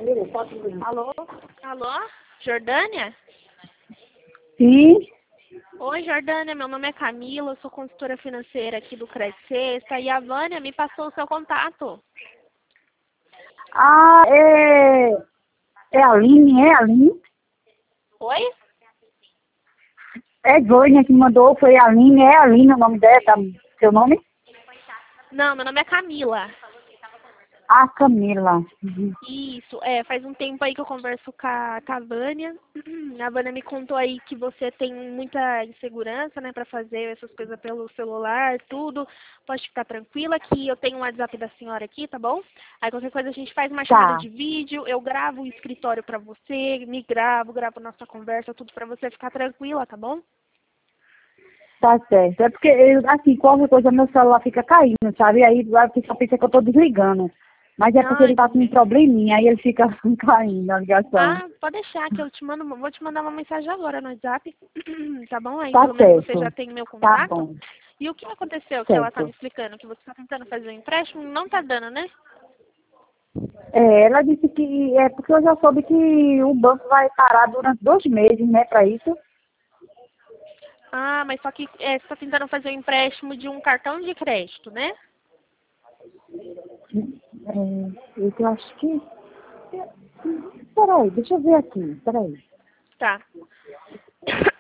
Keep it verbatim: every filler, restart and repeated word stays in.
Alô? Alô? Jordânia? Sim. Oi, Jordânia, meu nome é Camila, eu sou consultora financeira aqui do Credit Sexta e a Vânia me passou o seu contato. Ah, é... É a Aline, é a Aline? Oi? É Vânia que mandou, foi a Aline, é a Aline o nome dela, tá? Seu nome? Não, meu nome é Camila. Ah, Camila. Uhum. Isso, é, faz um tempo aí que eu converso com a, com a Vânia. A Vânia me contou aí que você tem muita insegurança, né, pra fazer essas coisas pelo celular, tudo. Pode ficar tranquila que eu tenho um WhatsApp da senhora aqui, tá bom? Aí qualquer coisa a gente faz uma chamada Tá, de vídeo, eu gravo o escritório pra você, me gravo, gravo nossa conversa, tudo pra você ficar tranquila, tá bom? tá certo. É porque, eu, assim, qualquer coisa meu celular fica caindo, sabe? Aí a pessoa pensa que eu tô desligando. Mas é porque Ah, ele tá com um entendi. probleminha, aí ele fica caindo a ligação. Ah, pode deixar que eu te mando, vou te mandar uma mensagem agora no WhatsApp, tá bom? Aí Tá pelo menos você já certo. tem meu Tá contato. bom. E o que aconteceu que ela tá me Certo. explicando? Que você tá tentando fazer um empréstimo e não tá dando, né? É, ela disse que é porque eu já soube que o banco vai parar durante dois meses, né, pra isso. Ah, mas só que é, você tá tentando fazer um empréstimo de um cartão de crédito, né? É, eu que acho que... Peraí, deixa eu ver aqui, peraí. Tá.